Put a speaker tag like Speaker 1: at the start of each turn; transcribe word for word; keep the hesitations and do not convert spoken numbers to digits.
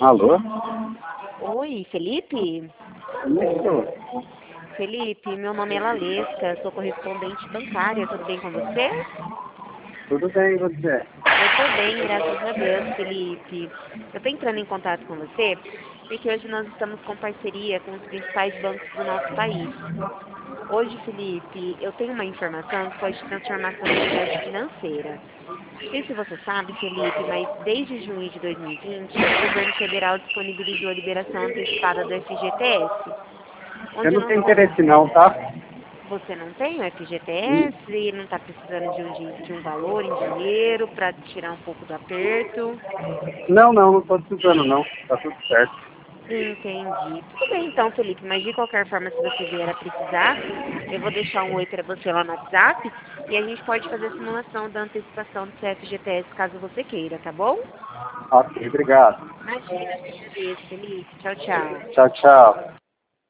Speaker 1: Alô?
Speaker 2: Oi, Felipe?
Speaker 1: Isso.
Speaker 2: Felipe, meu nome é Lalesca, sou correspondente bancária, tudo bem com você?
Speaker 1: Tudo bem, e você?
Speaker 2: Eu tô bem, graças a Deus, Felipe. Eu tô entrando em contato com você porque hoje nós estamos com parceria com os principais bancos do nosso país. Hoje, Felipe, eu tenho uma informação que pode transformar sua realidade financeira. Não sei se você sabe, Felipe, mas desde junho de dois mil e vinte, o governo federal disponibilizou a liberação antecipada do F G T S,
Speaker 1: Eu
Speaker 2: onde
Speaker 1: não
Speaker 2: nós
Speaker 1: tenho
Speaker 2: podemos...
Speaker 1: interesse não, tá?
Speaker 2: Você não tem o F G T
Speaker 1: Hum,
Speaker 2: S, não está precisando de um, di- de um valor em dinheiro para tirar um pouco do aperto?
Speaker 1: Não, não, não tô precisando não. Tá tudo certo.
Speaker 2: Entendi. Tudo bem então, Felipe, mas de qualquer forma, se você vier a precisar, eu vou deixar um oi para você lá no WhatsApp e a gente pode fazer a simulação da antecipação do seu F G T S caso você queira, tá bom?
Speaker 1: Ok, obrigado.
Speaker 2: Imagina, eu que agradeço, Felipe. Tchau, tchau.
Speaker 1: Tchau, tchau.